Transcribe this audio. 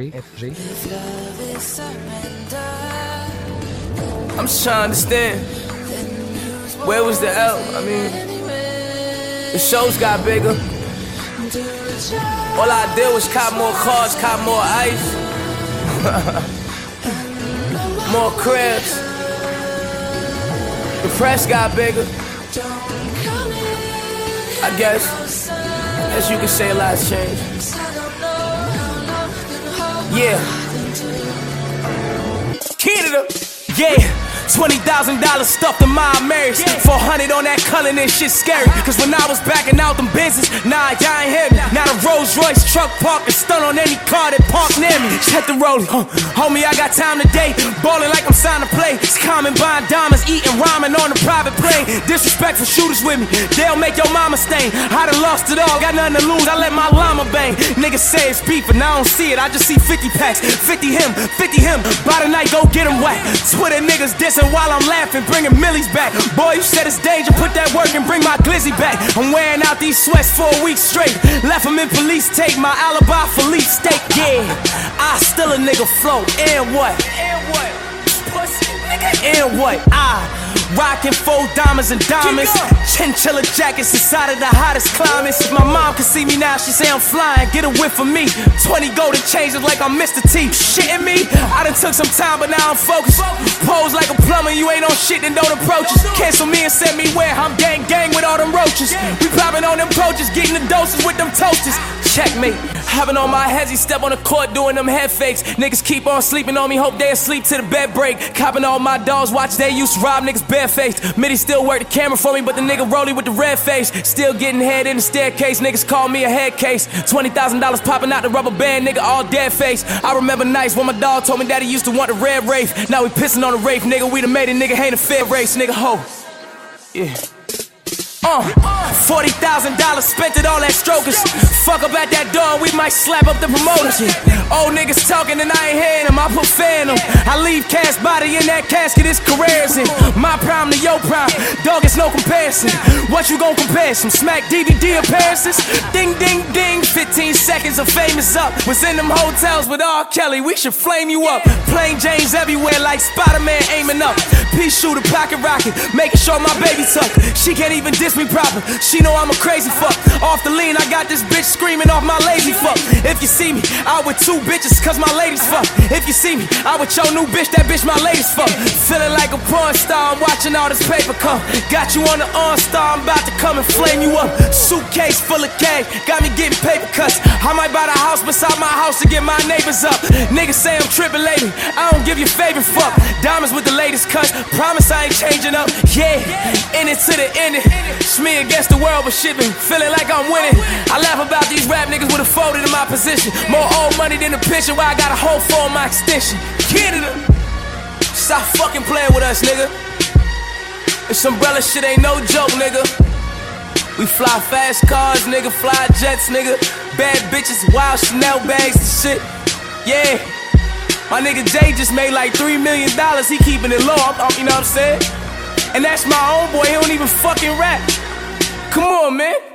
I'm just trying to understand. Where was the L? I mean, the shows got bigger. All I did was cop more cars, cop more ice. More cribs. The press got bigger. I guess you could say a lot's changed. Yeah. Canada. Yeah. $20,000 stuffed in my Marys. 400 on that color, this shit scary. Cause when I was backing out them business, nah, y'all ain't hear me. Now the Rolls Royce truck parked and stun on any car that parked near me. Check the rolling, homie, I got time today. Ballin' like I'm signed to play. It's common buying diamonds, eating ramen on a private plane. Disrespectful shooters with me, they'll make your mama stain. I done lost it all, got nothing to lose, I let my llama bang. Niggas say it's beef, and I don't see it, I just see 50 packs. 50 him, by the night, go get him whack. Twitter niggas dissing while I'm laughing, bringing millies back. Boy, you said it's danger, put that work and bring my glizzy back. I'm wearing out these sweats for a week straight. Left them in police tape, my alibi for leaf steak. Yeah, I still a nigga float. And what? And what? I rockin' 4 diamonds and diamonds, chinchilla jackets inside of the hottest climates. If my mom could see me now, she say I'm flying. Get a whiff from me. 20 golden changes like I'm Mr. T. Shitting me? I done took some time, but now I'm focused. Pose like a plumber, you ain't on shit, then don't approach us. Cancel me and send me where I'm gang with all them roaches. We poppin' on them coaches, getting the doses with them toasters. Checkmate. Having on my heads, he step on the court doing them head fakes. Niggas keep on sleeping on me, hope they asleep till the bed break. Copping all my dogs, watch they used to rob niggas barefaced. Mitty still work the camera for me, but the nigga rolling with the red face. Still getting head in the staircase, niggas call me a head case. $20,000 popping out the rubber band, nigga all dead face. I remember nights when my dog told me that he used to want the red Wraith. Now we pissing on the Wraith, nigga, we done made a nigga hate a fair race, nigga ho. Yeah. $40,000 spent it all at strokers. Fuck up at that door, we might slap up the promoters. Old niggas talking and I ain't hearing them, I put fan them. I leave cash body in that casket, his career's in. My prime to your prime, dog, it's no comparison. What you gon' compare? Some smack DVD appearances? Ding, ding, ding, 15 seconds of fame is up. Was in them hotels with R. Kelly, we should flame you up. Plain James everywhere like Spider-Man aiming up. Pea shooter, pocket rocket, making sure my baby tuck. She can't even diss me proper, she know I'm a crazy fuck. Off the lean, I got this bitch screaming off my lazy fuck. If you see me, out with 2 bitches cause my ladies fuck. If you see me, out with your new bitch, that bitch my ladies fuck. Feeling like a porn star, I'm watching all this paper come. Got you on the OnStar, I'm about to come and flame you up. Suitcase full of cash, got me getting paper cuts. I might buy the house beside my house to get my neighbors up. Niggas say I'm tripping lately, I don't give your favorite fuck. Diamonds with the latest cuts, promise I ain't changing up. Yeah, in it to the end. It's me against the world, but shit been feeling like I'm winning. I laugh about these rap niggas with a folded in my position. More old money than the picture where I got a whole for my extension. Canada, stop fucking playing with us, nigga. This umbrella shit ain't no joke, nigga. We fly fast cars, nigga, fly jets, nigga. Bad bitches, wild Chanel bags and shit. Yeah, my nigga Jay just made like $3 million. He keeping it low, you know what I'm saying? And that's my own boy, he don't even fucking rap. Come on, man.